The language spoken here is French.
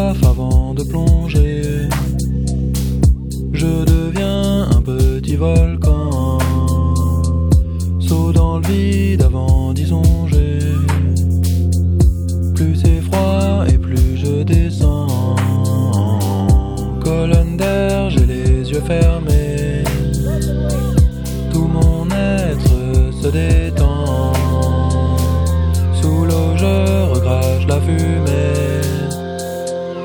soif avant de plonger. Je deviens un petit volcan, saut dans le vide avant d'y songer.